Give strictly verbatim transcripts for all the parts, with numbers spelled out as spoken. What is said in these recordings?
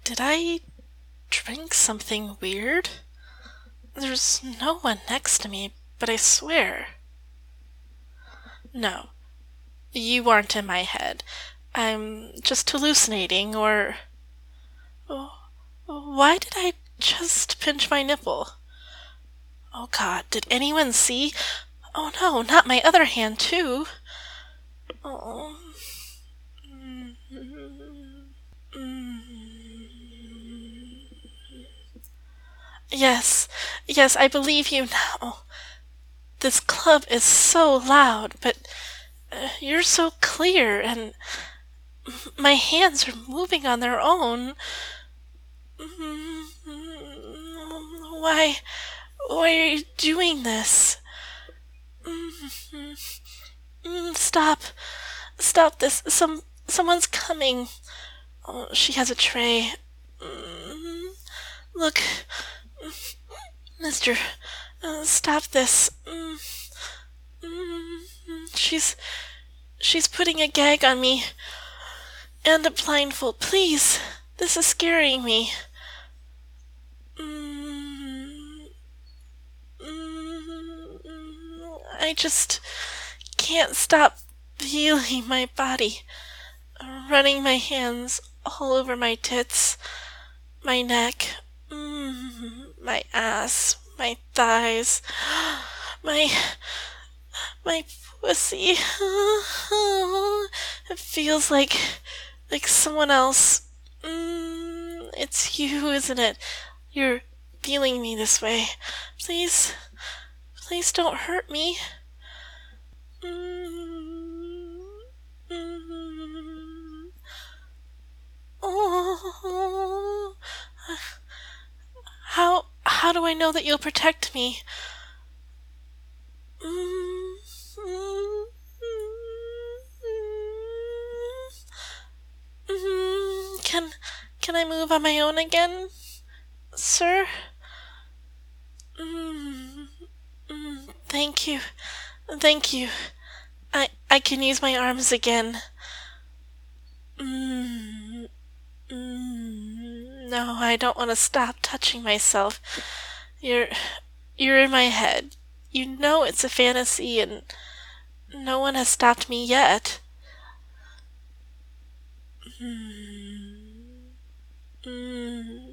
Did I drink something weird? There's no one next to me, but I swear. No, you aren't in my head. I'm just hallucinating, or... Oh, why did I just pinch my nipple? Oh God, did anyone see? Oh no, not my other hand, too. Oh. Yes, yes, I believe you now. This club is so loud, but uh, you're so clear, and my hands are moving on their own. Why, why are you doing this? Stop, stop this. Some, someone's coming. Oh, she has a tray. Look, Mister, uh, stop this. She's, she's putting a gag on me and a blindfold. Please, this is scaring me. I just can't stop feeling my body, running my hands all over my tits, my neck, mm, my ass, my thighs, my, my pussy. It feels like, like someone else. Mm, it's you, isn't it? You're feeling me this way. Please, please don't hurt me. Mm, mm, oh, how how do I know that you'll protect me? Mm, mm, mm, can can I move on my own again, sir? Mm, mm, thank you. Thank you. I I can use my arms again. Mm, mm, no, I don't want to stop touching myself. You're you're in my head. You know it's a fantasy, and no one has stopped me yet. Mm, mm,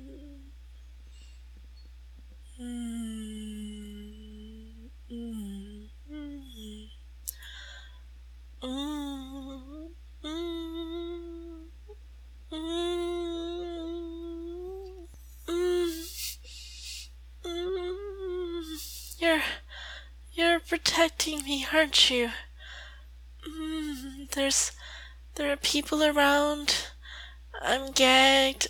mm, mm, mm. Mm, mm, mm, mm. You're, you're protecting me, aren't you? Mm, there's, there are people around. I'm gagged,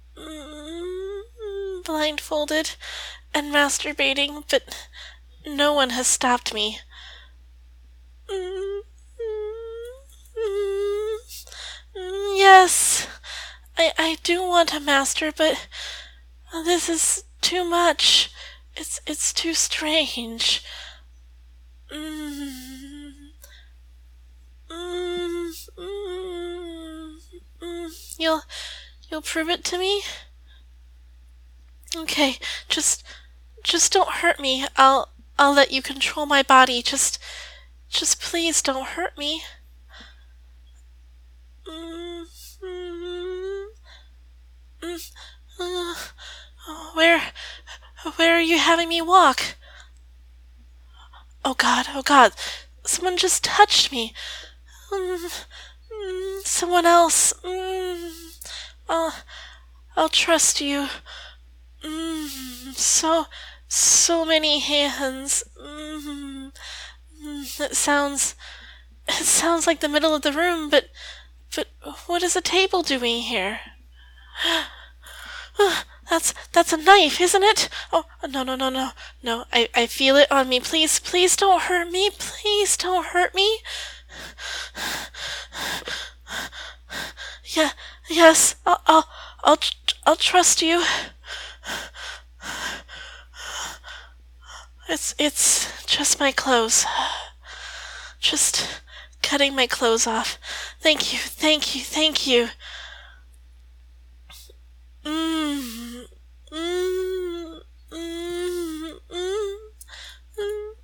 mm, blindfolded, and masturbating, but no one has stopped me. Mm, mm, mm, yes, I, I do want to master, but this is too much. It's it's too strange. Mm, mm, mm, mm. You'll you'll prove it to me? Okay, just just don't hurt me. I'll I'll let you control my body. Just just please don't hurt me. Mm, mm, mm, uh, where where are you having me walk? Oh God, oh God, someone just touched me. Mm, mm, someone else. Mm, I'll, I'll trust you. Mm, so, so many hands. Mm, mm, it sounds, it sounds like the middle of the room, but, but what is a table doing here? That's that's a knife, isn't it? Oh, no, no, no, no. No, I, I feel it on me. Please, please don't hurt me. Please don't hurt me. Yeah, yes, I'll, I'll, I'll, I'll trust you. It's, it's just my clothes. Just cutting my clothes off. Thank you, thank you, thank you. Mm, mm, mm, mm, mm,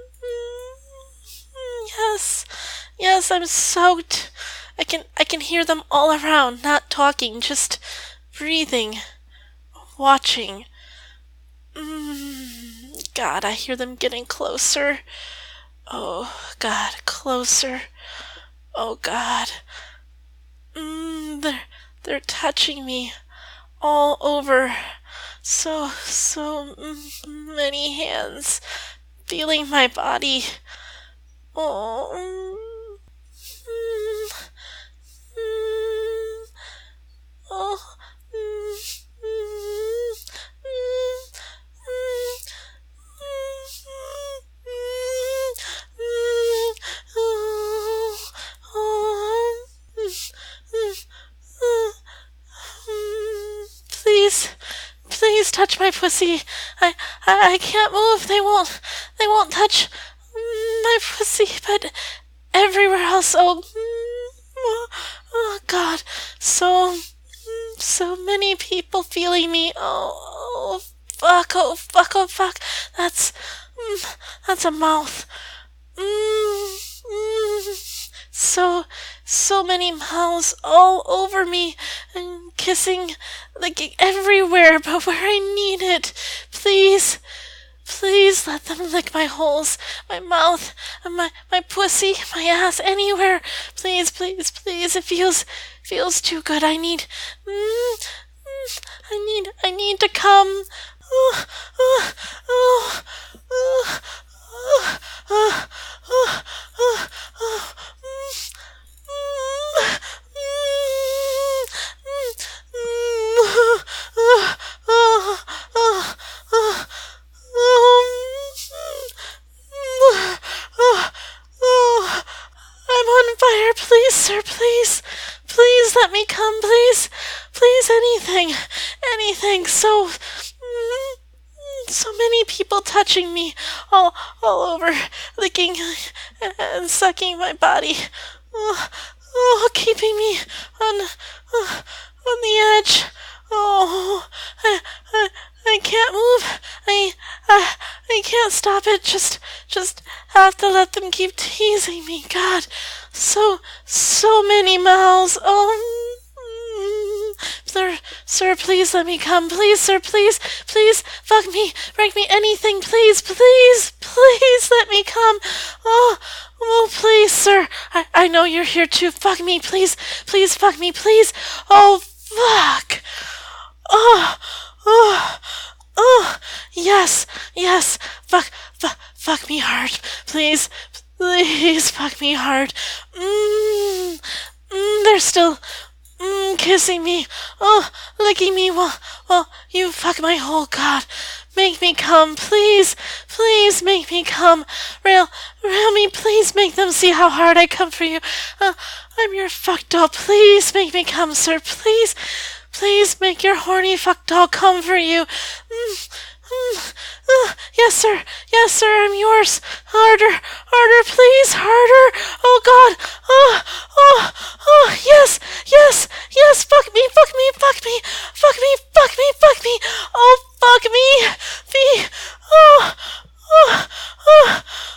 yes, yes, I'm soaked. I can I can hear them all around, not talking, just breathing, watching. Mm, God, I hear them getting closer. Oh, God, closer. Oh, God. Mm, they're, they're touching me all over. So, so many hands feeling my body. Oh, mm, mm, oh, mm, mm, Please, please touch my pussy. I, I, I can't move. They won't, they won't touch my pussy, but everywhere else. Oh, oh, oh God, so, so many people feeling me. Oh, oh, fuck, oh, fuck, oh, fuck. That's, that's a mouth. Mm, mm. So, so many mouths all over me and kissing like everywhere but where I need it. Please, please let them lick my holes, my mouth, my my pussy, my ass, anywhere. Please, please, please. It feels feels too good. I need, mm, mm, I need, I need to come. Oh, oh, oh, oh, oh, oh, oh, oh, oh, mm, mm, mm, mm, oh, oh, oh, oh, oh, I'm on fire. Please, sir, please. Please let me come, please. Please, anything. Anything. So, so many people touching me all, all over, licking and sucking my body. Oh, oh keeping me on, uh, on the edge. Oh, I, I, I can't move. I, I, I can't stop it. Just, just have to let them keep teasing me. God, so, so many mouths. Oh, sir, sir, please let me come. Please, sir, please, please, fuck me, break me, anything, please, please, please let me come. Oh, oh, please, sir. I, I know you're here too. Fuck me, please, please, fuck me, please. Oh, fuck. Oh, oh, oh, yes, yes, fuck, fuck, fuck me hard, please, please, fuck me hard. Mmm, mm, they're still, mmm, kissing me, oh, licking me while, while you fuck my whole God. Make me come, please, please make me come. Rail, rail me, please make them see how hard I come for you. Uh, I'm your fuck doll, please make me come, sir, please. Please make your horny fuck doll come for you. Mm, mm, uh, yes, sir. Yes, sir. I'm yours. Harder, harder, please, harder. Oh God. Oh, oh, oh. Yes, yes, yes. Fuck me, fuck me, fuck me, fuck me, fuck me, fuck me. Oh, fuck me. Me. Oh, oh, oh.